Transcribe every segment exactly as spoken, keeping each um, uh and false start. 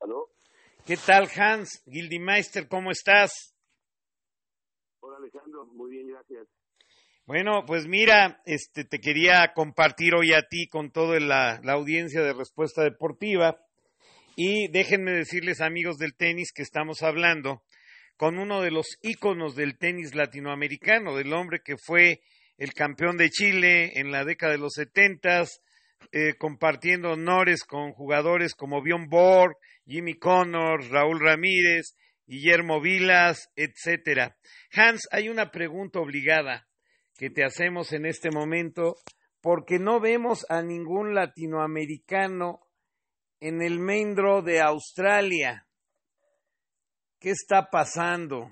¿Aló? ¿Qué tal, Hans Gildemeister? ¿Cómo estás? Hola, Alejandro. Muy bien, gracias. Bueno, pues mira, este, te quería compartir hoy a ti con toda la, la audiencia de Respuesta Deportiva. Y déjenme decirles, amigos del tenis, que estamos hablando con uno de los íconos del tenis latinoamericano, del hombre que fue el campeón de Chile en la década de los setentas, eh, compartiendo honores con jugadores como Bjorn Borg, Jimmy Connors, Raúl Ramírez, Guillermo Vilas, etcétera. Hans, hay una pregunta obligada que te hacemos en este momento, porque no vemos a ningún latinoamericano en el main draw de Australia. ¿Qué está pasando?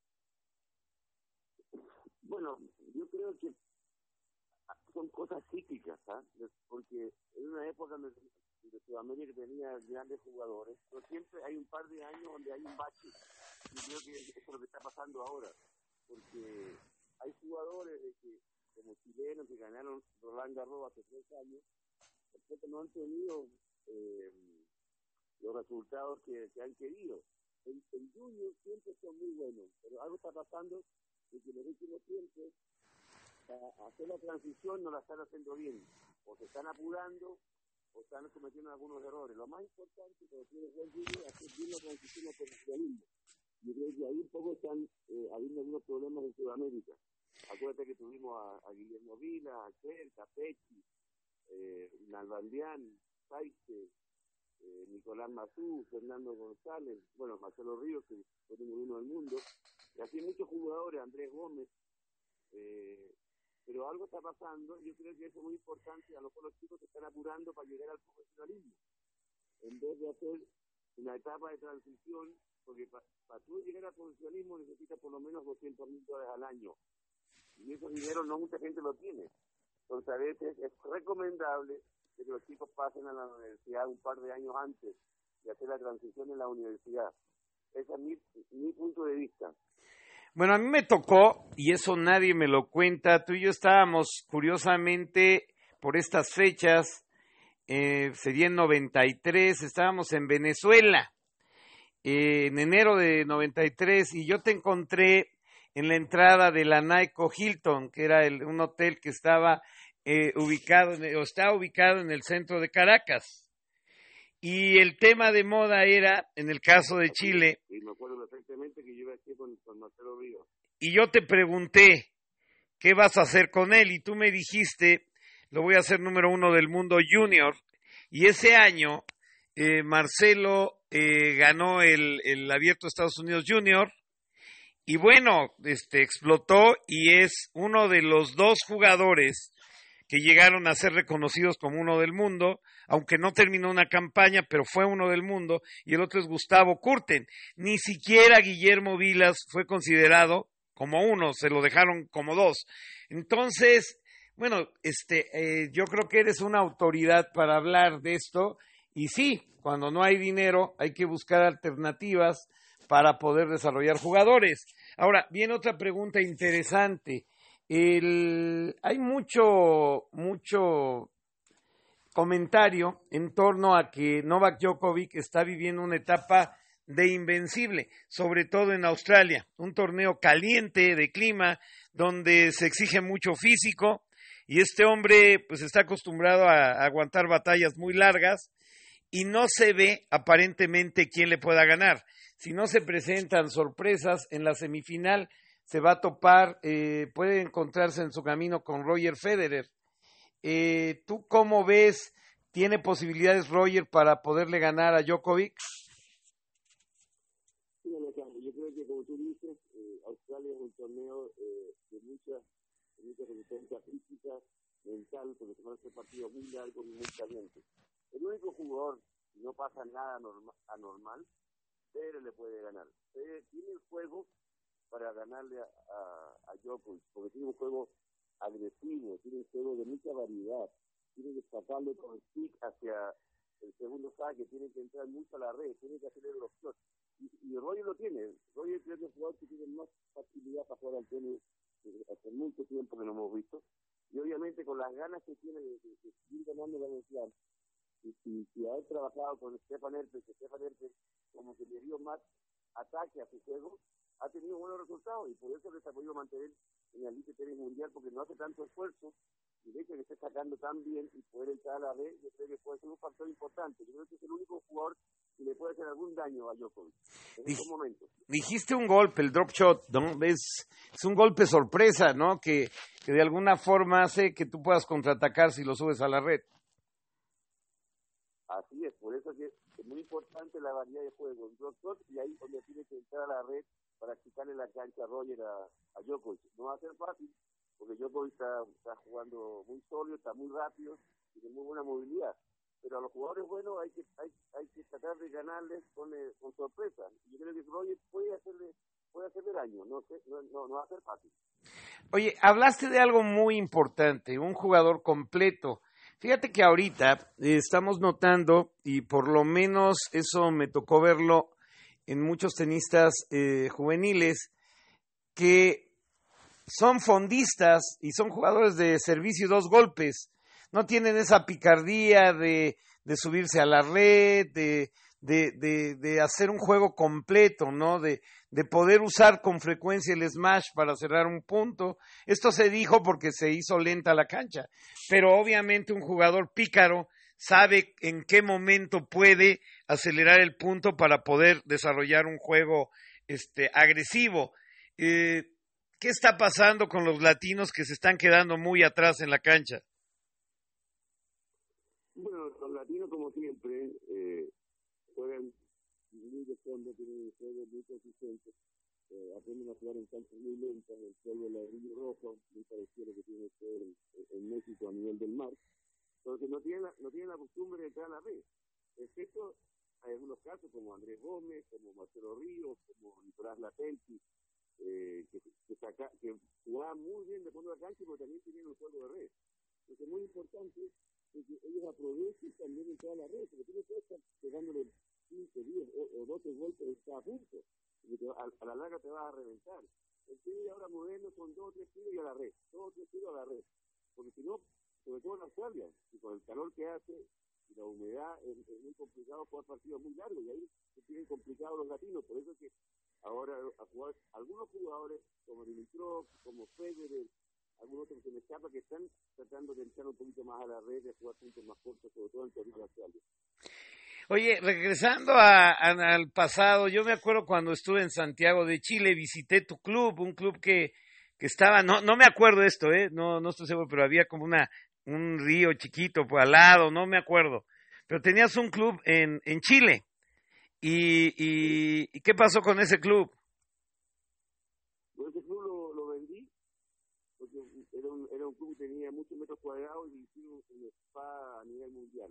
Bueno, yo creo que son cosas típicas, ¿ah? ¿eh? Porque en una época donde Sudamérica tenía grandes jugadores, pero siempre hay un par de años donde hay un bache. Y creo que eso es lo que está pasando ahora, porque hay jugadores de que, como chilenos que ganaron Roland Garros hace tres años, porque no han tenido eh, los resultados que, que han querido. El, el junior siempre son muy buenos, pero algo está pasando de que en los últimos tiempos a hacer la transición no la están haciendo bien, o se están apurando o están cometiendo algunos errores. Lo más importante cuando tienes buen junior es hacer bien la transición al profesionalismo. Yo creo que ahí un poco están eh, habiendo algunos problemas en Sudamérica. Acuérdate que tuvimos a, a Guillermo Vila, a Cher, Capecchi, eh, Nalbandián, Saite, eh, Nicolás Mazú, Fernando González, bueno, Marcelo Ríos, que fue número uno del mundo, y así muchos jugadores, Andrés Gómez, eh, pero algo está pasando. Yo creo que eso es muy importante. A lo mejor los chicos se están apurando para llegar al profesionalismo, en vez de hacer una etapa de transición, porque para pa tú llegar al profesionalismo necesitas por lo menos doscientos mil dólares al año, y esos dinero no mucha gente lo tiene. Entonces a veces es recomendable que los chicos pasen a la universidad un par de años antes de hacer la transición en la universidad. Ese es mi, mi punto de vista. Bueno, a mí me tocó, y eso nadie me lo cuenta, tú y yo estábamos curiosamente por estas fechas, eh, sería en noventa y tres, estábamos en Venezuela, eh, en enero de noventa y tres, y yo te encontré en la entrada de la Naico Hilton, que era el, un hotel que estaba eh, ubicado, en, o está ubicado en el centro de Caracas. Y el tema de moda era, en el caso de Chile, y me acuerdo perfectamente que yo iba aquí con, con Marcelo Ríos. Y yo te pregunté, ¿qué vas a hacer con él? Y tú me dijiste, lo voy a hacer número uno del mundo junior. Y ese año, eh, Marcelo eh, ganó el, el Abierto de Estados Unidos Junior. Y bueno, este, explotó y es uno de los dos jugadores que llegaron a ser reconocidos como uno del mundo, aunque no terminó una campaña, pero fue uno del mundo, y el otro es Gustavo Kurten. Ni siquiera Guillermo Vilas fue considerado como uno, se lo dejaron como dos. Entonces, bueno, este, eh, yo creo que eres una autoridad para hablar de esto, y sí, cuando no hay dinero hay que buscar alternativas para poder desarrollar jugadores. Ahora, viene otra pregunta interesante. El, hay mucho, mucho comentario en torno a que Novak Djokovic está viviendo una etapa de invencible, sobre todo en Australia, un torneo caliente de clima donde se exige mucho físico y este hombre pues está acostumbrado a, a aguantar batallas muy largas y no se ve aparentemente quién le pueda ganar. Si no se presentan sorpresas en la semifinal, se va a topar, eh, puede encontrarse en su camino con Roger Federer. Eh, ¿Tú cómo ves? ¿Tiene posibilidades Roger para poderle ganar a Djokovic? Sí, Alejandro, yo creo que como tú dices, eh, Australia es un torneo eh, de mucha, de mucha resistencia física, mental, porque se van a hacer partidos muy largos y muy calientes. El único jugador, si no pasa nada norma, anormal, Federer le puede ganar. Federer tiene el juego para ganarle a, a, a Djokovic, porque tiene un juego agresivo, tiene un juego de mucha variedad, tiene que sacarle con el stick hacia el segundo saque, tiene que entrar mucho a la red, tiene que hacer el bloqueo. Y, y Roger lo tiene. Roger creo que es el jugador que tiene más facilidad para jugar al tenis hace mucho tiempo que no hemos visto. Y obviamente con las ganas que tiene de, de, de seguir ganando la Grand Slam, y si, si haber trabajado con Stefan Herpes, que Stefan Herpes como que le dio más ataque a su juego, ha tenido buenos resultados y por eso les ha podido mantener en la Elite Tenis Mundial, porque no hace tanto esfuerzo y de hecho que está sacando tan bien y poder entrar a la B, yo creo que puede ser un factor importante. Yo creo que es el único jugador que le puede hacer algún daño a Djokovic en estos momentos. Dijiste un golpe, el drop shot, ¿no? Es, es un golpe sorpresa, ¿no? Que, que de alguna forma hace que tú puedas contraatacar si lo subes a la red. Así es, por eso que es muy importante la variedad de juego, el drop shot, y ahí es donde tiene que entrar a la red para quitarle la cancha a Roger a, a Djokovic. No va a ser fácil, porque Djokovic está, está jugando muy sólido, está muy rápido, tiene muy buena movilidad. Pero a los jugadores buenos hay que hay, hay que tratar de ganarles con, eh, con sorpresa. Yo creo que Roger puede hacerle puede hacerle daño, no, sé, no, no, no va a ser fácil. Oye, hablaste de algo muy importante, un jugador completo. Fíjate que ahorita eh, estamos notando, y por lo menos eso me tocó verlo en muchos tenistas eh, juveniles, que son fondistas y son jugadores de servicio y dos golpes. No tienen esa picardía de, de subirse a la red, de, de, de, de hacer un juego completo, ¿no? De, de poder usar con frecuencia el smash para cerrar un punto. Esto se dijo porque se hizo lenta la cancha, pero obviamente un jugador pícaro sabe en qué momento puede acelerar el punto para poder desarrollar un juego este, agresivo. Eh, ¿Qué está pasando con los latinos que se están quedando muy atrás en la cancha? Bueno, los latinos, como siempre, eh, juegan muy de fondo, tienen un juego muy consistente, eh, aprenden a jugar en canchas muy lentas, el suelo de ladrillo rojo, muy parecido a lo que tiene que ver en, en México a nivel del mar, porque no tienen, la, no tienen la costumbre de entrar a la red, excepto hay algunos casos como Andrés Gómez, como Marcelo Ríos, como Nicolás Latenti, eh, que, que, saca, que jugaban muy bien de fondo de la cancha, pero también tenían un juego de red. Entonces es muy importante que ellos aprovechen también entrar a la red, porque tú no puedes estar pegándole quince, diez o, o doce golpes en cada punto, porque a, a la larga te vas a reventar. El tenis ahora moderno son dos o tres tiros y a la red, dos o tres tiros a la red, porque si no, sobre todo en Australia, y con el calor que hace y la humedad, es, es muy complicado jugar partidos muy largos, y ahí se tienen complicados los latinos, por eso es que ahora a jugar, algunos jugadores como Dimitrov, como Federer, algunos otros que se me escapa, que están tratando de entrar un poquito más a la red, de jugar puntos más cortos, sobre todo en torneos actuales. Oye, regresando a, a, al pasado, yo me acuerdo cuando estuve en Santiago de Chile, visité tu club, un club que, que estaba, no no me acuerdo esto, eh, no no estoy seguro, pero había como una un río chiquito por al lado, no me acuerdo, pero tenías un club en, en Chile, y, y, ¿y qué pasó con ese club? Bueno, ese club lo, lo vendí, porque era un, era un club que tenía muchos metros cuadrados y hicimos un spa a nivel mundial.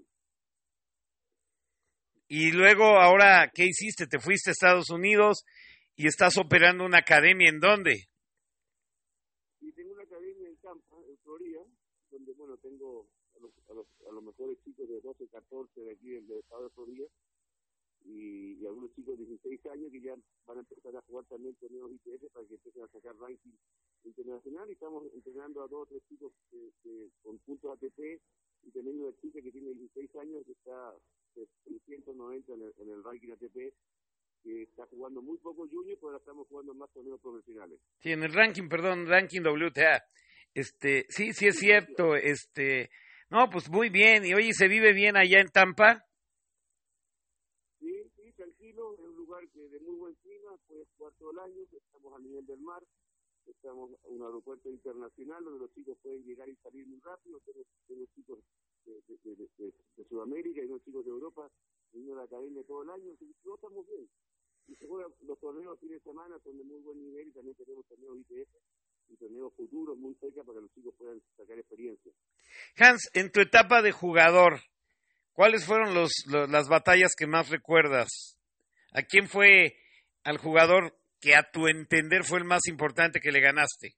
Y luego, ahora, ¿qué hiciste? ¿Te fuiste a Estados Unidos y estás operando una academia en dónde? Y tengo una academia en Tampa, en Florida, donde, bueno, tengo a los, a los, a los mejores chicos de doce, catorce de aquí del estado de Florida, y, y algunos chicos de dieciséis años que ya van a empezar a jugar también torneos I T F para que empiecen a sacar ranking internacional, y estamos entrenando a dos o tres chicos que, que, con puntos A T P, y también una chica que tiene dieciséis años que está seiscientos noventa en el, en el ranking A T P, que está jugando muy poco junior, pero ahora estamos jugando más torneos profesionales. Sí, en el ranking, perdón, ranking W T A. Este, sí, sí es cierto, este, no, pues muy bien, y oye, ¿se vive bien allá en Tampa? Sí, sí, tranquilo, es un lugar que de muy buen clima, puedes jugar todo el año, estamos a nivel del mar, estamos en un aeropuerto internacional donde los chicos pueden llegar y salir muy rápido, tenemos, tenemos chicos de, de, de, de, de Sudamérica y unos chicos de Europa viniendo a la academia todo el año, así que todos estamos bien. Y se juegan los torneos fines de semana, son de muy buen nivel, y también tenemos torneos I T F y torneos futuros muy cerca para que los chicos puedan sacar experiencia. Hans, en tu etapa de jugador, ¿cuáles fueron los, los, las batallas que más recuerdas? ¿A quién fue al jugador que a tu entender fue el más importante que le ganaste?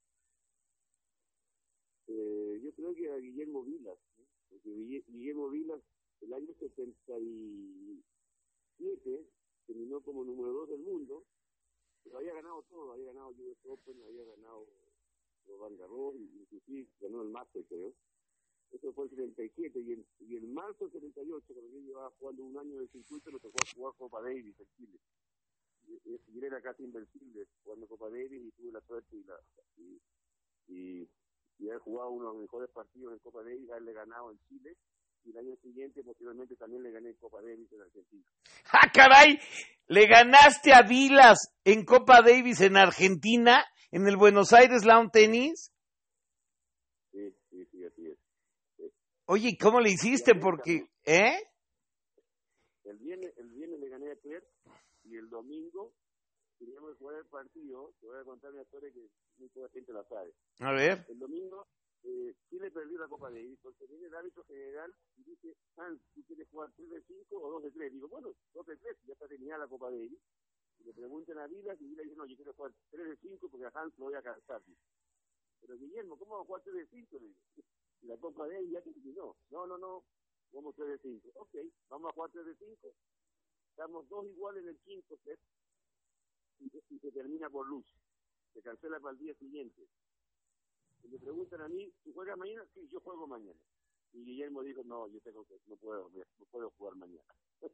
Eh, yo creo que a Guillermo Vilas, ¿no? Porque Guillermo Vilas el año setenta y siete terminó como número dos del mundo, pero había ganado todo, había ganado U S Open, había ganado Roland Garros, inclusive ganó el Master, creo. Eso fue el setenta y siete, y en, y en marzo del setenta y ocho, cuando yo llevaba jugando un año en el circuito, me tocó jugar Copa Davis en Chile. Y, y él era casi invencible jugando Copa Davis, y tuve la suerte y, la, y, y, y haber jugado uno de los mejores partidos en Copa Davis, haberle ganado en Chile, y el año siguiente posiblemente también le gané en Copa Davis en Argentina. ¡Ah, caray! ¿Le ganaste a Vilas en Copa Davis en Argentina, en el Buenos Aires Lawn Tennis? Sí, sí, sí, así es. Sí. Oye, ¿y cómo le hiciste? Porque, ¿eh? El viernes, el viernes le gané a Claire, y el domingo teníamos que jugar el partido. Te voy a contar una historia que muy poca gente la sabe. A ver. El domingo eh, Chile perdió la Copa Davis, porque viene el árbitro general y dice: Hans, ¿tú quieres jugar tres de cinco o dos de tres? Digo, bueno, dos de tres, ya está terminada la Copa Davis. Y le preguntan a Vilas, y Vilas dice: no, yo quiero jugar tres de cinco porque a Hans lo voy a cansar. Pero Guillermo, ¿cómo vamos a jugar tres de cinco? Le digo, y la Copa Davis ya terminó. No, no, no, vamos tres de cinco. Ok, vamos a jugar tres de cinco. Estamos dos iguales en el quinto set, y, y se termina por luz. Se cancela para el día siguiente. Y me preguntan a mí: ¿tú juegas mañana? Sí, yo juego mañana. Y Guillermo dijo: no, yo tengo que, no puedo, no puedo jugar mañana.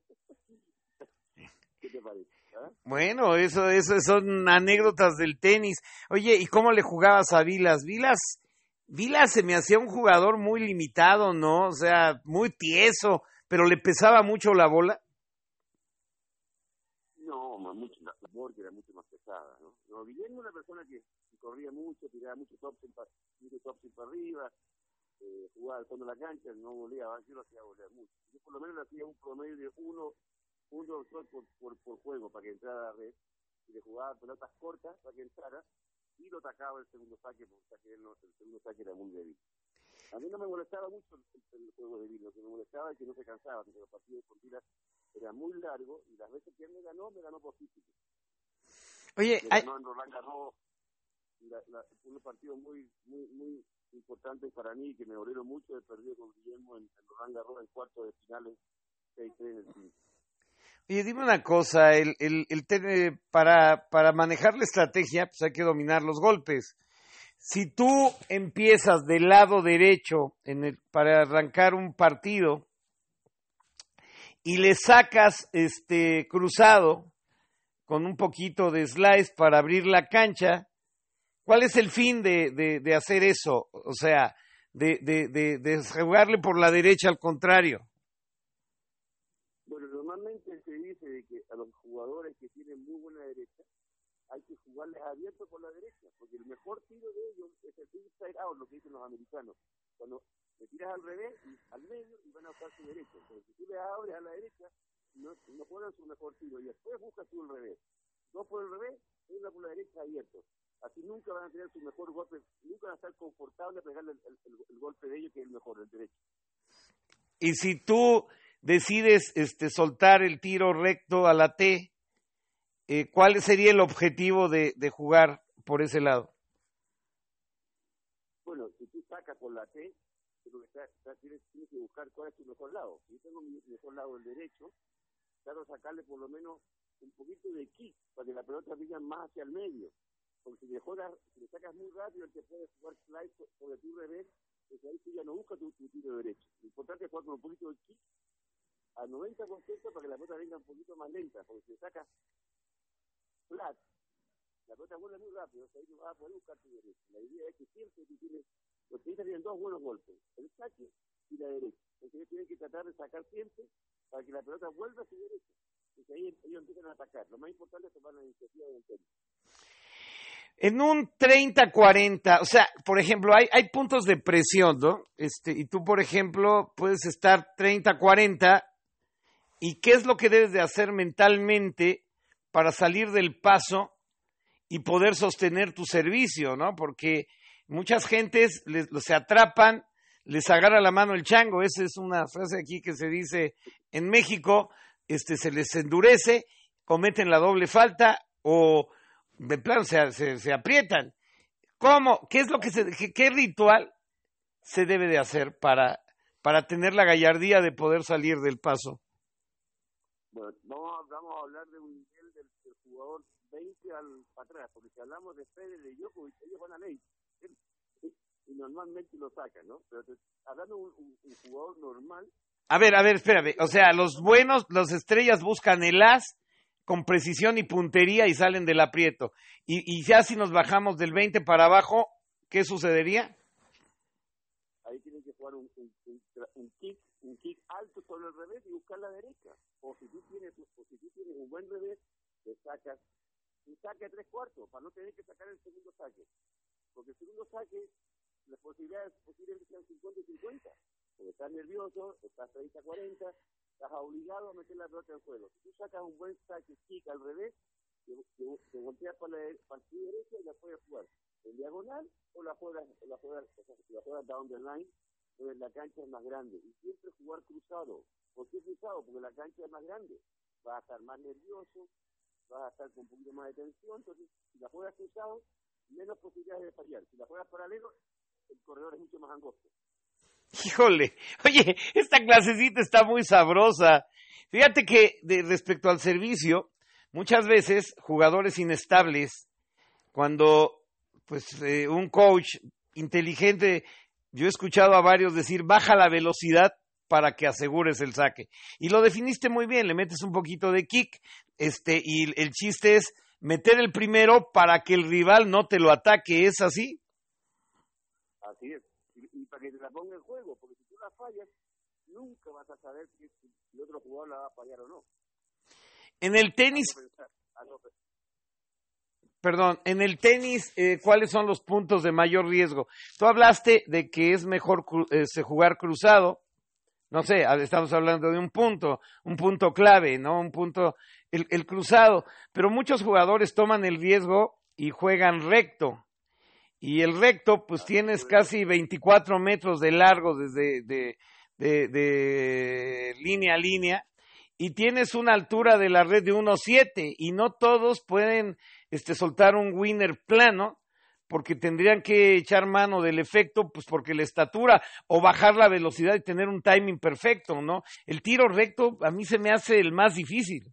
¿Qué te parece? ¿Ah? Bueno, eso, eso son anécdotas del tenis. Oye, ¿y cómo le jugabas a Vilas? Vilas, Vilas se me hacía un jugador muy limitado, ¿no? O sea, muy tieso, pero le pesaba mucho la bola. No, más mucho, la porque era mucho más pesada, ¿no? No, Guillermo era una persona que corría mucho, tiraba mucho top para, mucho top para arriba, eh, jugaba al fondo de la cancha, no voleaba, yo lo hacía volear mucho. Yo por lo menos le hacía un promedio de uno, un doctor por, por, por juego para que entrara a la red, y le jugaba pelotas cortas para que entrara, y lo atacaba el segundo saque, porque el, el segundo saque era muy débil. A mí no me molestaba mucho el, el, el juego de Vila, lo que me molestaba es que no se cansaba, porque los partidos con Vila era muy largo, y las veces que él me ganó, me ganó por físico. Oye, me hay... ganó en Roland Garros, la, la, fue un partido muy, muy, muy importante para mí, que me dolieron mucho de perdido con Guillermo en, en Roland Garros en cuarto de finales, seis tres en el cinco. Oye, dime una cosa, el, el, el ten, para, para manejar la estrategia, pues hay que dominar los golpes. Si tú empiezas del lado derecho en el, para arrancar un partido y le sacas este cruzado con un poquito de slice para abrir la cancha, ¿cuál es el fin de, de, de hacer eso? O sea, de, de, de, de jugarle por la derecha al contrario. Bueno, normalmente se dice de que a los jugadores que tienen muy buena derecha hay que jugarles abierto por la derecha, porque el mejor tiro de ellos es el inside out, lo que dicen los americanos. Cuando le tiras al revés, y al medio, y van a usar su derecha. Entonces, si tú le abres a la derecha, no, no ponen su mejor tiro, y después buscas tú el revés. Dos por el revés, una por la derecha abierto. Así nunca van a tener su mejor golpe, nunca van a estar confortables a pegarle el, el, el, el golpe de ellos, que es el mejor, el derecho. Y si tú decides este, soltar el tiro recto a la T, eh, ¿cuál sería el objetivo de, de jugar por ese lado? Bueno, si tú sacas por la T, pero está, está, tienes, tienes que buscar cuál es tu mejor lado. Si yo tengo mi mejor lado, el derecho, trato de sacarle por lo menos un poquito de kick para que la pelota vaya más hacia el medio. Porque si le, jodas, si le sacas muy rápido, él te puede jugar slide sobre tu revés, pues ahí tú ya no buscas tu, tu tiro derecho. Lo importante es jugar con un poquito de kick al noventa por ciento para que la pelota venga un poquito más lenta, porque si le sacas flat, la pelota vuela muy rápido, o sea, ahí no vas a poder buscar tu derecho. La idea es que siempre tú tienes, los tenistas tienen dos buenos golpes, el saque y la derecha. Entonces ellos tienen que tratar de sacar siempre para que la pelota vuelva a su derecha. Entonces ahí ellos empiezan a atacar. Lo más importante es tomar la iniciativa del tenis. En un treinta cuarenta, o sea, por ejemplo, hay, hay puntos de presión, ¿no? Este, y tú, por ejemplo, puedes estar treinta cuarenta, ¿y qué es lo que debes de hacer mentalmente para salir del paso y poder sostener tu servicio, ¿no? Porque muchas gentes les, se atrapan, les agarra la mano el chango, esa es una frase aquí que se dice en México, este, se les endurece, cometen la doble falta o de plano se, se, se aprietan. ¿Cómo? ¿Qué es lo que se, qué, qué ritual se debe de hacer para, para tener la gallardía de poder salir del paso? Bueno, vamos, vamos a hablar de un nivel del, del jugador veinte al para atrás, porque si hablamos de Federer y Djokovic, ellos van a ley. y normalmente lo sacan, ¿no? Pero te, hablando de un, un, un jugador normal... A ver, a ver, espérame. O sea, los buenos, los estrellas buscan el as con precisión y puntería y salen del aprieto. Y, y ya si nos bajamos del veinte para abajo, ¿qué sucedería? Ahí tienen que jugar un, un, un, un kick, un kick alto sobre el revés y buscar la derecha. O si tú tienes, o si tú tienes un buen revés, te sacas un saque a tres cuartos para no tener que sacar el segundo saque. Porque el segundo saque, las posibilidades posiblemente sean cincuenta y cincuenta. Porque estás nervioso, estás treinta a cuarenta, estás obligado a meter la pelota en juego. Si tú sacas un buen saque kick al revés, te, te, te volteas para la, para la derecha y la puedes jugar en diagonal o la juegas, la juegas, la juegas down the line, donde la cancha es más grande. Y siempre jugar cruzado. ¿Por qué cruzado? Porque la cancha es más grande. Vas a estar más nervioso, vas a estar con un poquito más de tensión. Entonces, si la juegas cruzado, menos posibilidades de fallar. Si la juegas paralelo, el corredor es mucho más angosto. Híjole, oye, esta clasecita está muy sabrosa. Fíjate que de, respecto al servicio, muchas veces jugadores inestables, cuando pues eh, un coach inteligente, yo he escuchado a varios decir, baja la velocidad para que asegures el saque. Y lo definiste muy bien, le metes un poquito de kick, este, y el chiste es meter el primero para que el rival no te lo ataque, ¿es así? Así es, y, y para que te la ponga en juego, porque si tú la fallas, nunca vas a saber si, si el otro jugador la va a fallar o no. En el tenis... Perdón, en el tenis, eh, ¿cuáles son los puntos de mayor riesgo? Tú hablaste de que es mejor cru- eh, jugar cruzado, no sé, estamos hablando de un punto, un punto clave, ¿no? Un punto, el, el cruzado, pero muchos jugadores toman el riesgo y juegan recto, y el recto, pues tienes casi veinticuatro metros de largo desde de, de, de línea a línea, y tienes una altura de la red de uno siete, y no todos pueden este, soltar un winner plano, porque tendrían que echar mano del efecto, pues porque la estatura, o bajar la velocidad y tener un timing perfecto, ¿no? El tiro recto a mí se me hace el más difícil.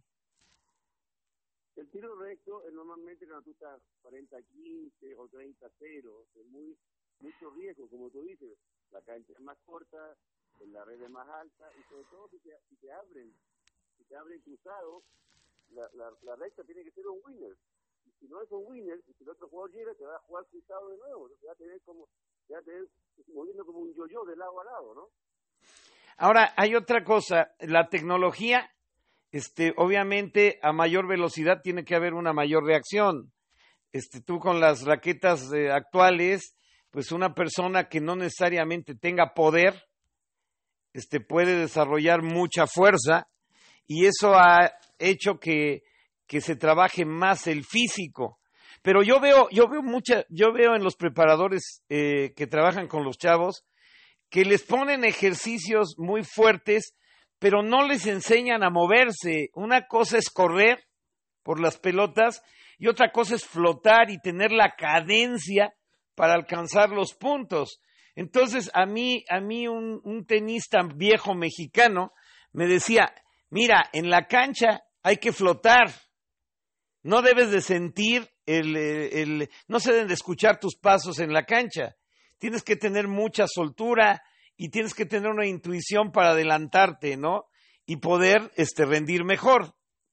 El tiro recto es normalmente cuando tú estás cuarenta a quince o treinta a cero, es muy, mucho riesgo, como tú dices, la cancha es más corta, la red es más alta, y sobre todo si te, si te abren, si te abren cruzado, la, la, la recta tiene que ser un winner. Y si no es un winner, y si el otro jugador llega, te va a jugar cruzado de nuevo, te va a tener como, te va a tener moviendo como un yo-yo de lado a lado, ¿no? Ahora, hay otra cosa, la tecnología, este, obviamente, a mayor velocidad tiene que haber una mayor reacción. Este, tú con las raquetas eh, actuales, pues una persona que no necesariamente tenga poder, este, puede desarrollar mucha fuerza, y eso ha hecho que, que se trabaje más el físico. Pero yo veo, yo veo mucha, yo veo en los preparadores eh, que trabajan con los chavos, que les ponen ejercicios muy fuertes, pero no les enseñan a moverse. Una cosa es correr por las pelotas y otra cosa es flotar y tener la cadencia para alcanzar los puntos. Entonces, a mí, a mí un, un tenista viejo mexicano me decía, mira, en la cancha hay que flotar, no debes de sentir, el, el, no se deben de escuchar tus pasos en la cancha, tienes que tener mucha soltura y tienes que tener una intuición para adelantarte, ¿no? Y poder este, rendir mejor.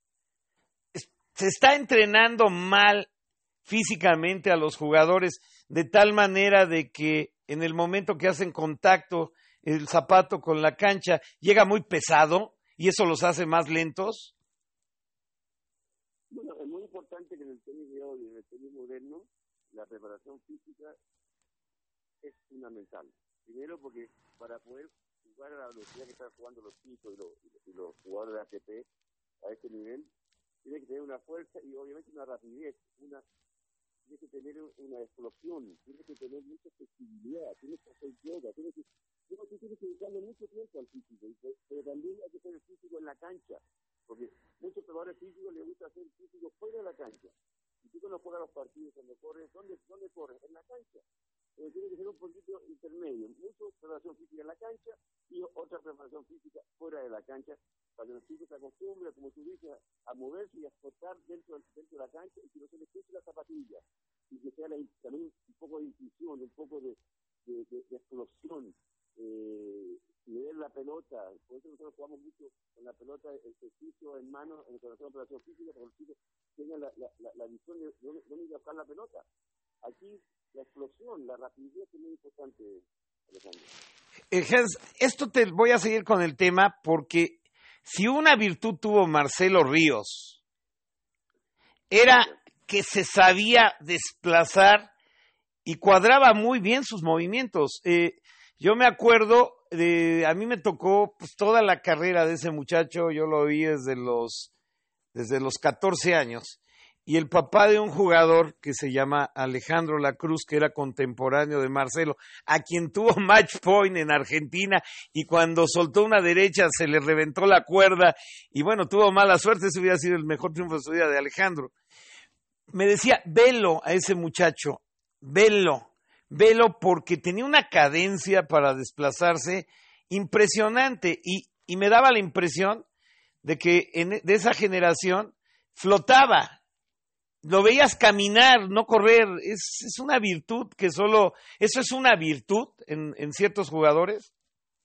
Se está entrenando mal físicamente a los jugadores de tal manera de que en el momento que hacen contacto el zapato con la cancha llega muy pesado y eso los hace más lentos. Bueno, es muy importante que en el tenis de hoy, en el tenis moderno, la preparación física es fundamental. Primero porque para poder jugar a la velocidad que están jugando los chicos y los, y los jugadores de A T P a este nivel, tiene que tener una fuerza y obviamente una rapidez, una tiene que tener una explosión, tiene que tener mucha flexibilidad, tiene que hacer yoga, tiene que, tiene que, tiene que dedicarle mucho tiempo al físico, pero también hay que hacer el físico en la cancha, porque muchos jugadores físicos les gusta hacer el físico fuera de la cancha. Y tú cuando juegas los partidos, cuando corres, ¿dónde, dónde corres? En la cancha. Pero tiene que ser un poquito intermedio, mucha preparación física en la cancha y otra preparación física fuera de la cancha, para que los chicos se acostumbren, como tú dices, a moverse y a flotar dentro, dentro de la cancha y que no se les quede la zapatilla y que sea la, también un poco de intuición, un poco de, de, de, de explosión, eh, leer la pelota. Por eso nosotros jugamos mucho con la pelota, el ejercicio en mano, en la operación física, para que los chicos tengan la, la, la, la visión de dónde ir a buscar la pelota. Aquí la explosión, la rapidez es muy importante, Alejandro. Eh, Hans, esto te voy a seguir con el tema porque si una virtud tuvo Marcelo Ríos, era que se sabía desplazar y cuadraba muy bien sus movimientos. Eh, yo me acuerdo, de, a mí me tocó pues, toda la carrera de ese muchacho, yo lo vi desde los, desde los catorce años, y el papá de un jugador que se llama Alejandro Lacruz, que era contemporáneo de Marcelo, a quien tuvo match point en Argentina, y cuando soltó una derecha se le reventó la cuerda, y bueno, tuvo mala suerte, ese hubiera sido el mejor triunfo de su vida de Alejandro. Me decía, velo a ese muchacho, velo, velo porque tenía una cadencia para desplazarse impresionante y, y me daba la impresión de que en, de esa generación flotaba, lo veías caminar, no correr, es, es una virtud que solo, eso es una virtud en, en ciertos jugadores.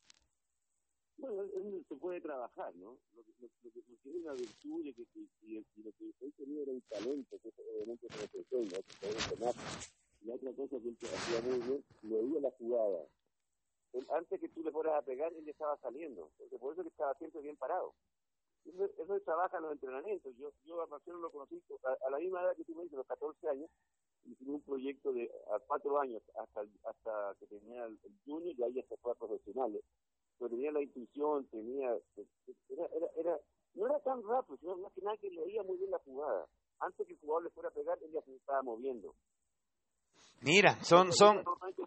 Bueno, se puede trabajar, ¿no? Lo que, lo, lo que, lo que es una virtud y, que, y, y, y lo que él tenía era un talento, que obviamente se lo enseña, que se puede entrenar. Y otra cosa que él hacía muy bien, leía la jugada. Él, antes que tú le fueras a pegar, él ya estaba saliendo, porque por eso que estaba siempre bien parado. Eso, eso se trabaja en los entrenamientos. Yo, yo a Marcelo lo conocí a, a la misma edad que tú me dices, a los catorce años, hicimos un proyecto de a cuatro años, hasta hasta que tenía el, el junior, y ahí ya se fue a profesionales. Pero tenía la intuición, tenía, era, era, era, no era tan rápido, sino más que nada que leía muy bien la jugada. Antes que el jugador le fuera a pegar, él ya se estaba moviendo. Mira, son, son...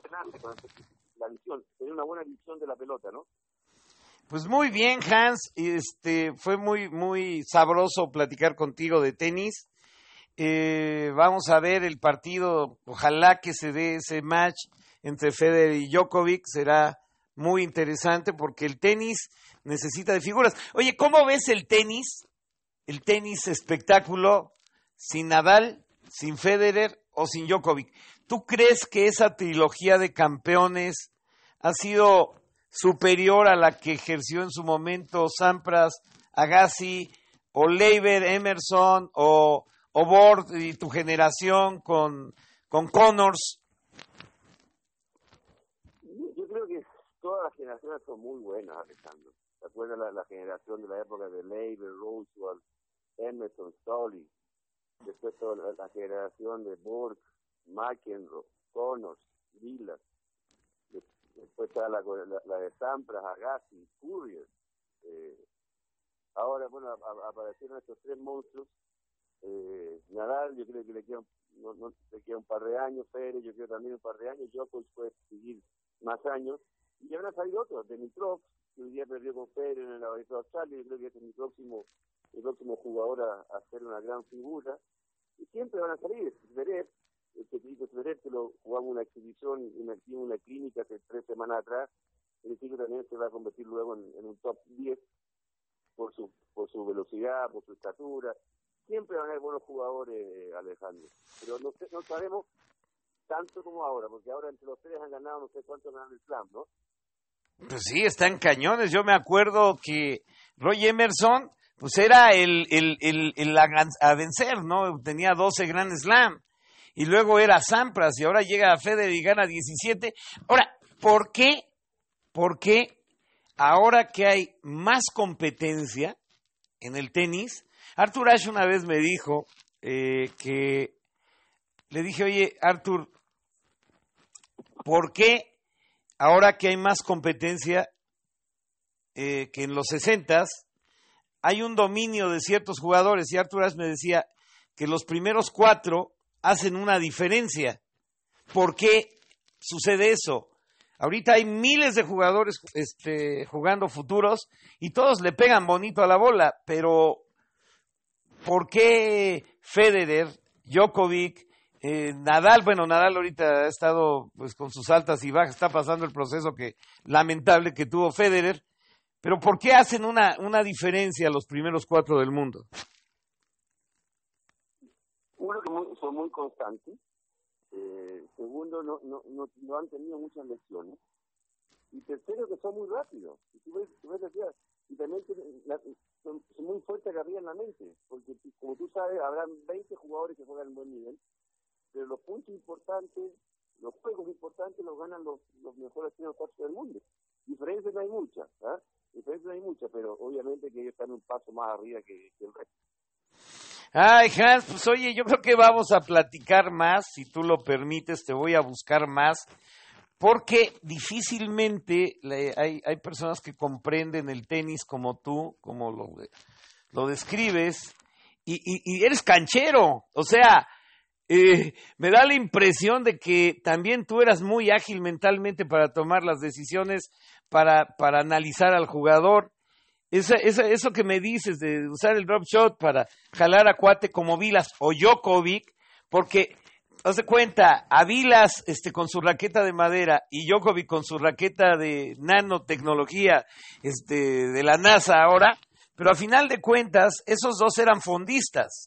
La visión, tener una buena visión de la pelota, ¿no? Pues muy bien, Hans, este, fue muy, muy sabroso platicar contigo de tenis. Eh, vamos a ver el partido, ojalá que se dé ese match entre Federer y Djokovic, será muy interesante porque el tenis necesita de figuras. Oye, ¿cómo ves el tenis? El tenis espectáculo sin Nadal, sin Federer o sin Djokovic. ¿Tú crees que esa trilogía de campeones ha sido superior a la que ejerció en su momento Sampras, Agassi, o Leiber, Emerson, o, o Bord y tu generación con, con Connors? Yo creo que todas las generaciones son muy buenas, Alejandro. ¿Te acuerdas la, la generación de la época de Leiber, Rosewall, Emerson, Stolly? Después toda la, la generación de Borg, McEnroe, Connors, Vilas. Después está la, la, la de Sampras, Agassi, Courier. Eh, ahora, bueno, a, a, aparecieron estos tres monstruos. Eh, Nadal, yo creo que le queda, un, no, no, le queda un par de años. Pérez, yo creo también un par de años. Djokovic puede seguir más años. Y ya van a salir otros. Dimitrov, que hoy día perdió con Pérez en el Abierto de Australia. Yo creo que es mi próximo, el próximo jugador a, a hacer una gran figura. Y siempre van a salir. Zverev, este chico Zverev, que lo jugamos una exhibición, una, una clínica hace tres semanas atrás. El chico también se va a convertir luego en, en un top diez por su por su velocidad, por su estatura. Siempre van a haber buenos jugadores, Alejandro. Pero no, no sabemos tanto como ahora, porque ahora entre los tres han ganado no sé cuántos ganan el Slam, ¿no? Pues sí, están cañones. Yo me acuerdo que Roy Emerson, pues era el, el, el, el a, a vencer, ¿no? Tenía doce Grand Slam. Y luego era Sampras, y ahora llega a Federer y gana diecisiete. Ahora, ¿por qué? ¿Por qué ahora que hay más competencia en el tenis? Arthur Ashe una vez me dijo eh, que, le dije, oye, Arthur, ¿por qué ahora que hay más competencia eh, que en los sesentas, hay un dominio de ciertos jugadores? Y Arthur Ashe me decía que los primeros cuatro hacen una diferencia. ¿Por qué sucede eso? Ahorita hay miles de jugadores este, jugando futuros y todos le pegan bonito a la bola, pero ¿por qué Federer, Djokovic, eh, Nadal? Bueno, Nadal ahorita ha estado pues con sus altas y bajas, está pasando el proceso que lamentable que tuvo Federer, pero ¿por qué hacen una, una diferencia los primeros cuatro del mundo? Uno que muy, son muy constantes, Eh, segundo, no, no, no, no han tenido muchas lesiones. Y tercero, que son muy rápidos. Y, tú ves, tú ves, y también la, son, son muy fuertes arriba en la mente. Porque, como tú sabes, habrán veinte jugadores que juegan en buen nivel. Pero los puntos importantes, los juegos importantes los ganan los, los mejores tres o cuatro del mundo. Diferencias no hay muchas, ¿ah? Diferencias no hay muchas, pero obviamente que ellos están un paso más arriba que, que el resto. Ay, Hans, pues oye, yo creo que vamos a platicar más, si tú lo permites, te voy a buscar más, porque difícilmente le, hay, hay personas que comprenden el tenis como tú, como lo, lo describes, y, y, y eres canchero, o sea, eh, me da la impresión de que también tú eras muy ágil mentalmente para tomar las decisiones, para, para analizar al jugador. Esa, esa, eso que me dices de usar el drop shot para jalar a cuate como Vilas o Djokovic, porque, haz de cuenta, a Vilas este, con su raqueta de madera y Djokovic con su raqueta de nanotecnología este, de la NASA ahora, pero a final de cuentas, esos dos eran fondistas.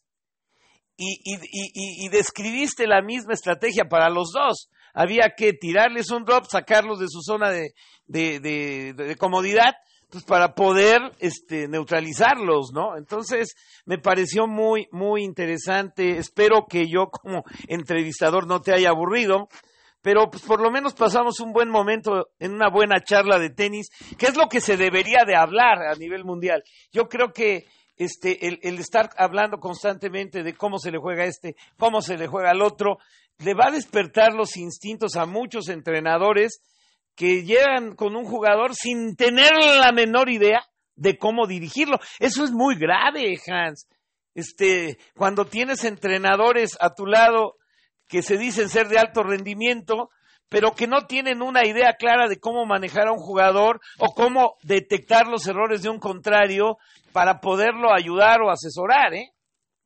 Y, y, y, y describiste la misma estrategia para los dos. Había que tirarles un drop, sacarlos de su zona de, de, de, de, de comodidad, pues para poder este, neutralizarlos, ¿no? Entonces, me pareció muy, muy interesante. Espero que yo como entrevistador no te haya aburrido, pero pues por lo menos pasamos un buen momento en una buena charla de tenis, que es lo que se debería de hablar a nivel mundial. Yo creo que este, el, el estar hablando constantemente de cómo se le juega a este, cómo se le juega al otro, le va a despertar los instintos a muchos entrenadores que llegan con un jugador sin tener la menor idea de cómo dirigirlo. Eso es muy grave, Hans. Este, cuando tienes entrenadores a tu lado que se dicen ser de alto rendimiento, pero que no tienen una idea clara de cómo manejar a un jugador o cómo detectar los errores de un contrario para poderlo ayudar o asesorar, ¿eh?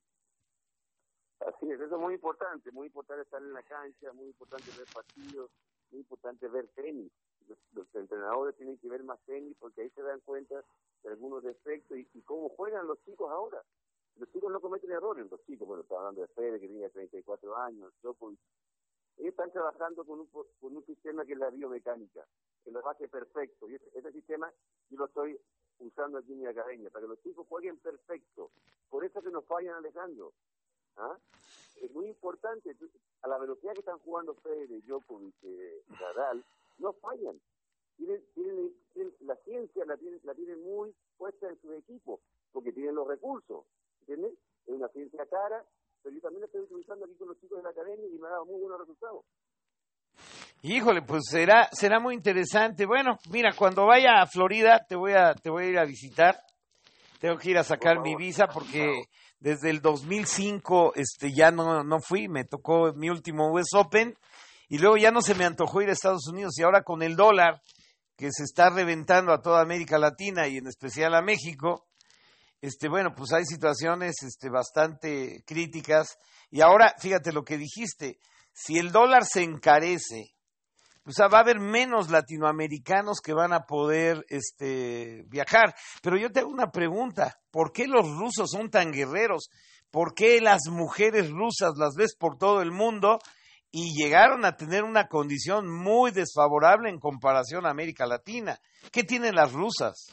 Así es, eso es muy importante, muy importante estar en la cancha, muy importante ver partidos, muy importante ver tenis. Los, los entrenadores tienen que ver más tenis porque ahí se dan cuenta de algunos defectos y, y cómo juegan los chicos ahora. Los chicos no cometen errores, los chicos, bueno, está hablando de Federer, que tiene treinta y cuatro años, Djokovic. Ellos están trabajando con un, con un sistema que es la biomecánica, que lo hace perfecto. Y ese, ese sistema yo lo estoy usando aquí en mi academia, para que los chicos jueguen perfecto. Por eso que nos fallan, Alejandro. ¿Ah? Es muy importante, a la velocidad que están jugando Federer, Djokovic, eh, Nadal, no fallan. Tienen, tienen, tienen, la ciencia la tienen, la tienen muy puesta en sus equipos, porque tienen los recursos, ¿entiendes? Es una ciencia cara, pero yo también la estoy utilizando aquí con los chicos de la academia y me ha dado muy buenos resultados. Híjole, pues será será muy interesante. Bueno, mira, cuando vaya a Florida te voy a te voy a ir a visitar. Tengo que ir a sacar mi visa porque desde el dos mil cinco este ya no no fui, me tocó mi último U S Open y luego ya no se me antojó ir a Estados Unidos y ahora con el dólar que se está reventando a toda América Latina y en especial a México, este bueno, pues hay situaciones este bastante críticas y ahora fíjate lo que dijiste, si el dólar se encarece, o sea, va a haber menos latinoamericanos que van a poder este, viajar. Pero yo te hago una pregunta, ¿por qué los rusos son tan guerreros? ¿Por qué las mujeres rusas las ves por todo el mundo y llegaron a tener una condición muy desfavorable en comparación a América Latina? ¿Qué tienen las rusas?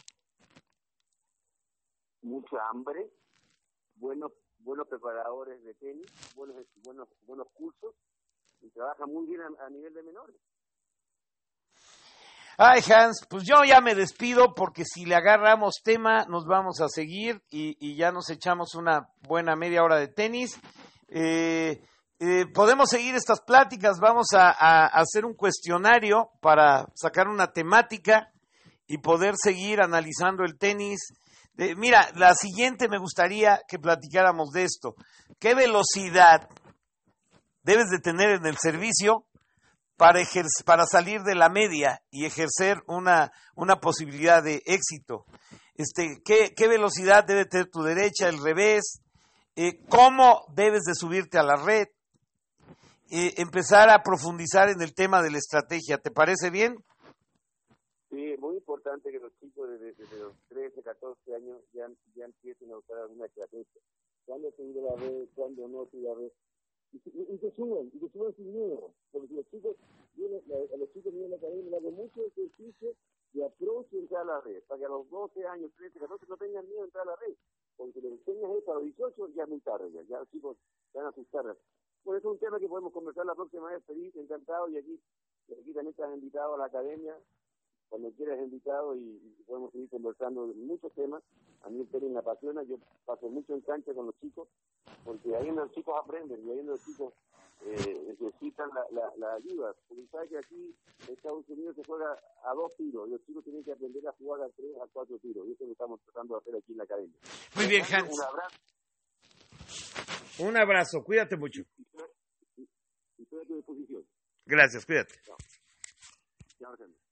Mucha hambre, buenos buenos preparadores de tenis, buenos buenos buenos cursos y trabajan muy bien a, a nivel de menores. Ay, Hans, pues yo ya me despido porque si le agarramos tema nos vamos a seguir y, y ya nos echamos una buena media hora de tenis. Eh, eh, podemos seguir estas pláticas, vamos a, a, a hacer un cuestionario para sacar una temática y poder seguir analizando el tenis. Eh, mira, la siguiente me gustaría que platicáramos de esto. ¿Qué velocidad debes de tener en el servicio para ejercer, para salir de la media y ejercer una, una posibilidad de éxito? Este, ¿qué, qué velocidad debe tener tu derecha, el revés? Eh, ¿Cómo debes de subirte a la red? Eh, empezar a profundizar en el tema de la estrategia. ¿Te parece bien? Sí, es muy importante que los chicos desde, desde los trece, catorce años ya, ya empiecen a usar alguna estrategia. ¿Cuándo subir a la red? ¿Cuándo no subir a la red? y, y, y que suban, y que suban sin miedo, porque los chicos vienen, a los chicos vienen a la academia, le hago mucho ejercicio de approach y entrar a la red, para que a los doce años, trece, catorce no tengan miedo de entrar a la red, porque les enseñas eso a los dieciocho, ya es muy tarde, ya, ya los chicos se van a asustar. Bueno, eso es un tema que podemos conversar la próxima vez, feliz, encantado, y aquí, y aquí también estás invitado a la academia, cuando quieras invitado, y, y podemos seguir conversando de muchos temas. A mí el tenis me apasiona, yo paso mucho en cancha con los chicos, porque ahí los chicos aprenden, y ahí los chicos eh, necesitan la, la, la ayuda, porque sabes que aquí en Estados Unidos se juega a dos tiros, y los chicos tienen que aprender a jugar a tres, a cuatro tiros, y eso lo estamos tratando de hacer aquí en la academia. Muy bien, Hans. Un abrazo. Un abrazo, cuídate mucho. Y estoy a tu disposición. Gracias, cuídate. Chao. Chao, Alejandro.